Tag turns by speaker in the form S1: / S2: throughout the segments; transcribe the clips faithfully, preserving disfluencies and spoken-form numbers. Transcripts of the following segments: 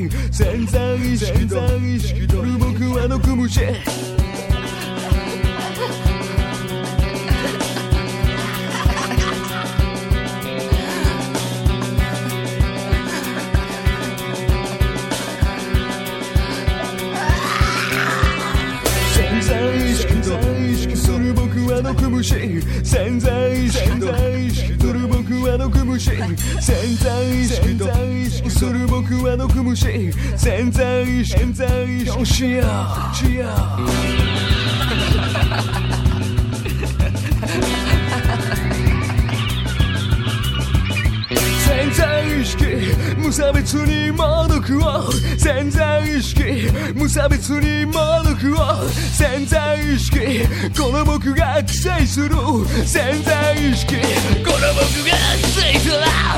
S1: 潜在意識と僕は毒虫潜在意識とする僕は毒虫潜在意識とする僕は毒虫潜在意識とする僕は毒虫潜在意識としようしよう潜在意識無差別にも毒を潜在意識無差別にも毒を潜在意識この僕が記載する潜在意識この僕が記載する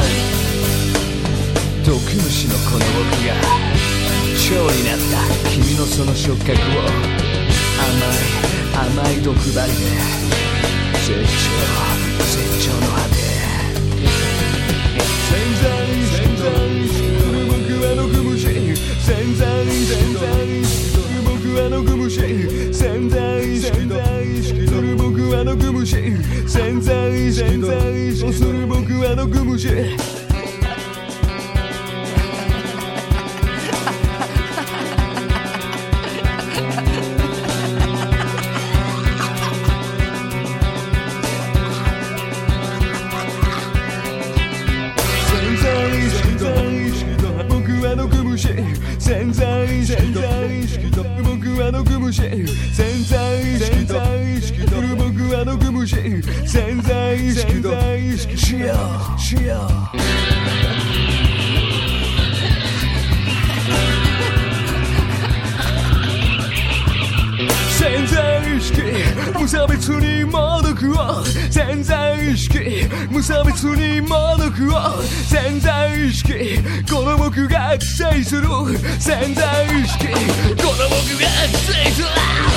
S1: 毒虫のこの僕が蝶になった君のその触覚を甘い甘い毒針で絶頂絶頂の果て潜在意識と僕は毒虫潜在意識と僕は毒虫潜在意識と僕は毒虫潜在意識とする僕は毒虫潜在意識と僕は毒虫潜在意識と僕は毒虫潜在意識としようしよう潜在意識無差別にも毒を潜在意識無差別にも毒を潜在意識この僕が記載する潜在意識この僕が記載する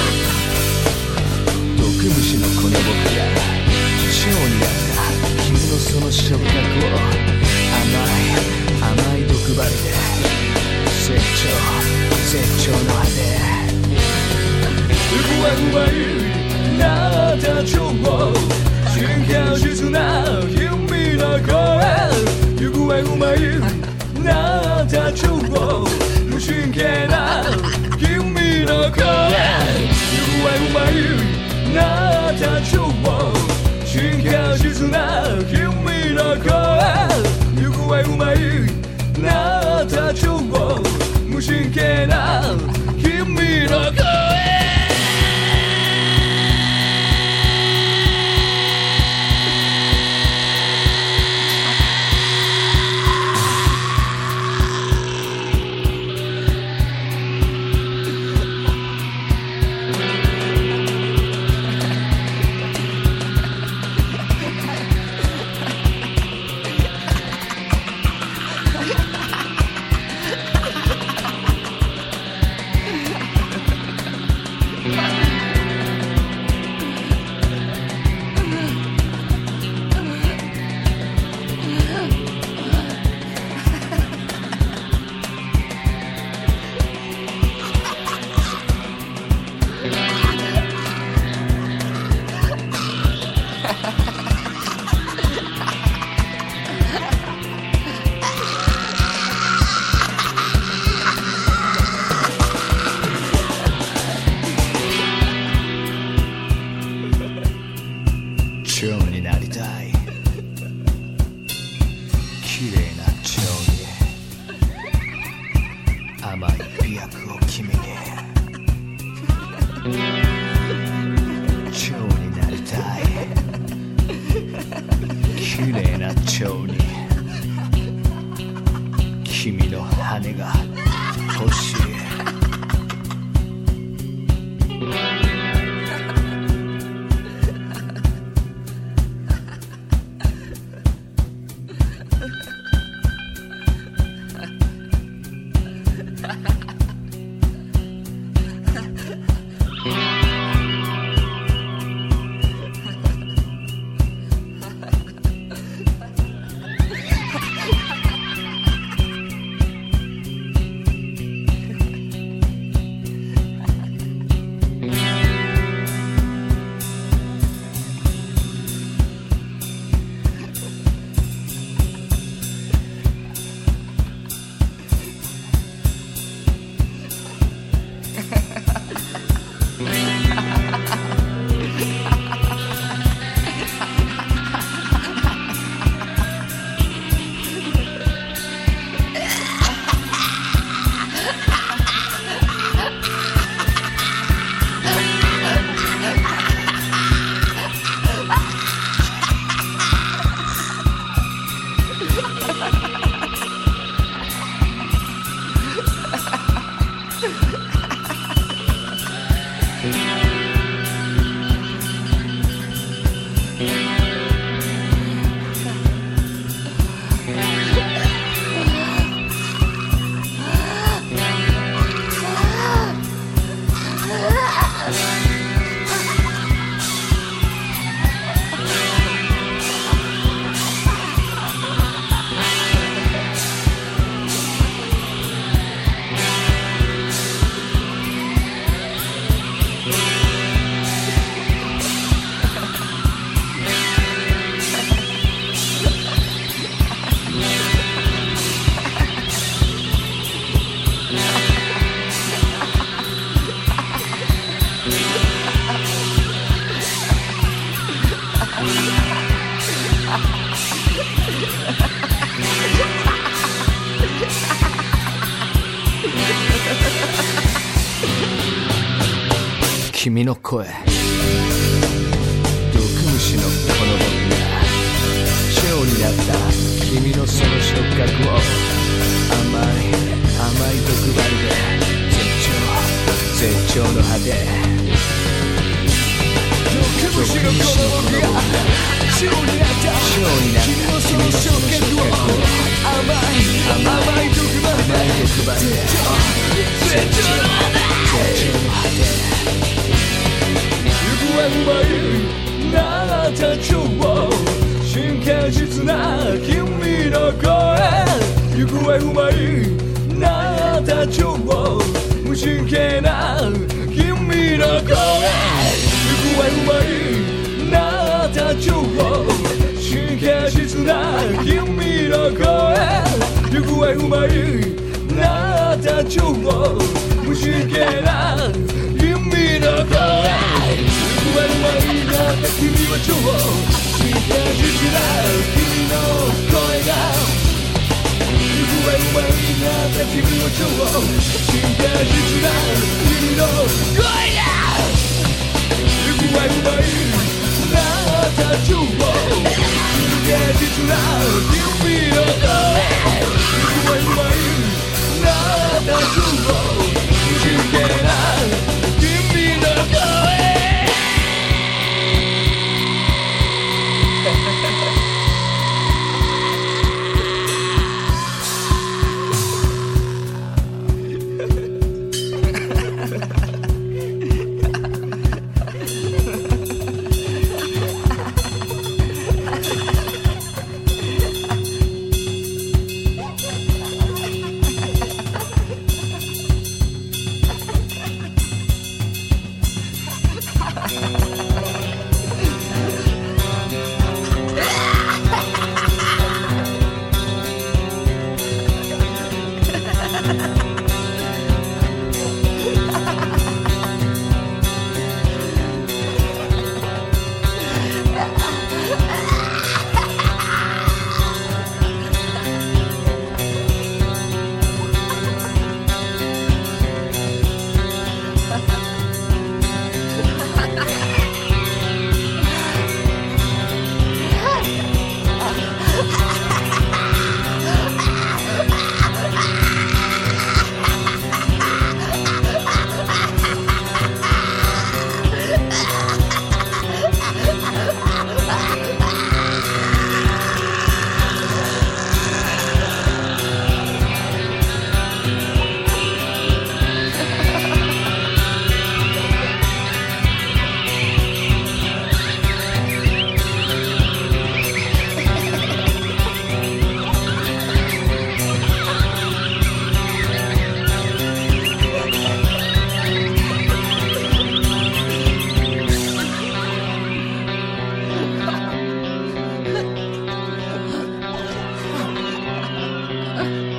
S1: 毒虫のこの僕が蝶になった君のその触覚を甘い甘い毒針で絶頂絶頂の果て行くはうまいなった蝶を真剣実な君の声行くはうまいなった蝶を無神経な君の声行くはうまいなった蝶を真剣実な君の声行くはうまいなった蝶を無神経な君の声蝶になりたい綺麗な蝶に甘い美薬を君に蝶になりたい綺麗な蝶に君の羽が欲しい君の声、毒虫のこの僕が蝶になった君のその触覚を甘い甘い毒針で絶頂絶頂の果て、毒虫のこの僕が蝶になった君のその触覚を甘い甘い毒針で絶頂絶頂の果て、行方不明なった蝶を真剣実な君の声、行方不明なった蝶を無神経な君の声、行方不明なった蝶を真剣実な君の声、行方不明なった蝶を無神経な君の声、行方不明なった君は蝶を真剣実な君の声が、行方不明なった君は蝶を真剣実な君の声が、行方不明なった蝶を真剣実な君の声、行方不明なった蝶を真剣な君の声。
S2: Uh.